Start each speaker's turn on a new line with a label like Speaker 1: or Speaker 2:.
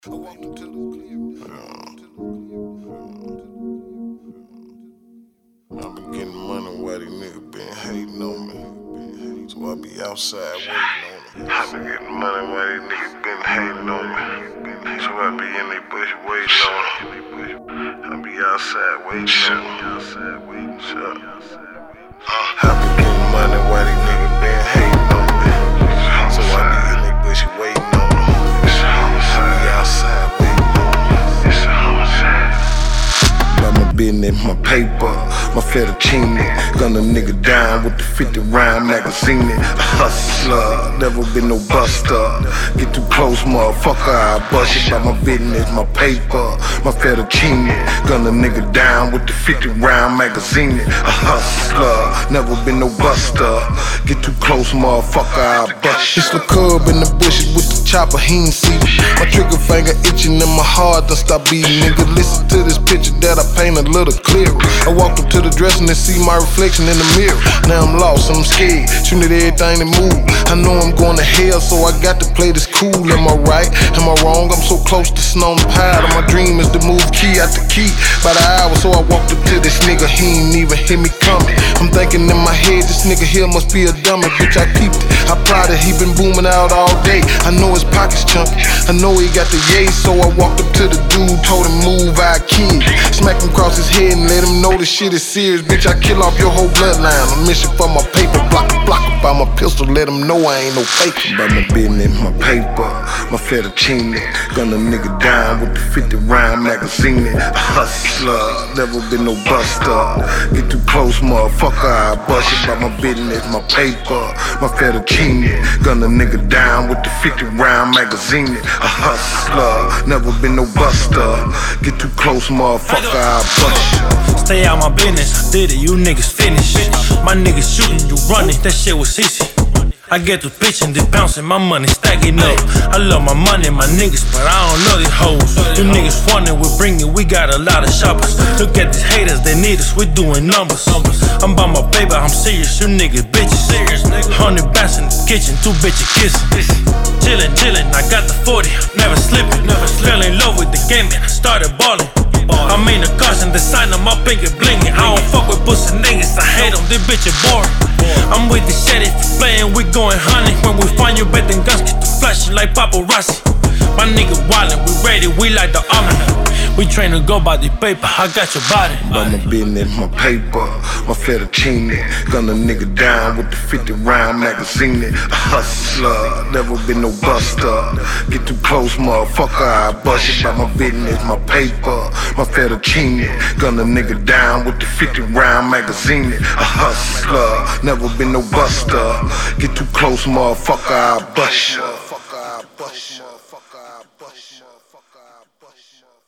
Speaker 1: I've been getting money while these niggas been hating on me. So I be outside waiting on them. I've been getting money while these niggas been hating on me. So I be in they bush waiting on them. I be outside waiting on them. I've been getting money while these niggas been hating on me. So I be in they bush waiting on them. I be outside waiting on them. By my business, my paper, my fettuccine. Gun a nigga down with the 50 round magazine. A hustler, never been no buster. Get too close, motherfucker, I bust it. By my business, my paper, my fettuccine. Gun a nigga down with the 50 round magazine. A hustler, never been no buster. Get too close, motherfucker, I bust it. It's the cub in the bushes with the chopper, he ain't see. My trigger finger itching and my heart done stop beating. Nigga, listen to this picture that I paint a little clearer. I walked up to the dresser and see my reflection in the mirror. Now I'm lost and I'm scared, shooting at everything that move. I know I'm going to hell, so I got to play this cool. Am I right? Am I wrong? I'm so close to snow and pile. My dream is to move key out the key by the hour, so I walked up to this nigga, he ain't even hear me coming. I'm thinking in my head, this nigga here must be a dummy. Bitch, I peeped it, I plotted, he been booming out all day. I know his pockets chunky, I know he got the yay, so I walked up to the dude, told him move, I kid. Smacked him across his head and let him know this shit is serious. Bitch, I kill off your whole bloodline. A mission for my paper, block by my pistol, let him know I ain't no faker. By my business, my paper, my fettuccine. Gun a nigga down with the 50 round magazine. A hustler, never been no buster. Get too close, motherfucker, I bust it. By my business, my paper, my fettuccine. Gun a nigga down with the 50 round magazine. A hustler, never been no buster. Get too close, motherfucker, I bust it.
Speaker 2: Stay out my business, I did it, you niggas finish. My niggas shooting, you running, that shit was easy. I get to pitching, they bouncing, my money stacking up. I love my money, my niggas, but I don't love these hoes. You niggas wanting, we bring it, we got a lot of shoppers. Look at these haters, they need us, we doing numbers. I'm by my paper, I'm serious, you niggas bitches. 100 bands in the kitchen, 2 bitches kissing. Chillin', I got the 40, never slipping. Fell in love with the game and I started ballin'. I mean the caution, designer, my pinky blingin'. I don't fuck with pussy niggas, I hate them, this bitch is boring. I'm with the shit, if you playin', we going honey. When we find you, bet them guns get to flashing like paparazzi. My nigga wildin', we ready, we like the army. We train to go by the paper, I got your body.
Speaker 1: By my business, my paper, my fettuccine. Gun a nigga down with the 50 round magazine. A hustler, never been no buster. Get too close, motherfucker, I bust it. By my business, my paper, my fettuccine. Gun a nigga down with the 50 round magazine. A hustler, never been no buster. Get too close, motherfucker, I bust ya.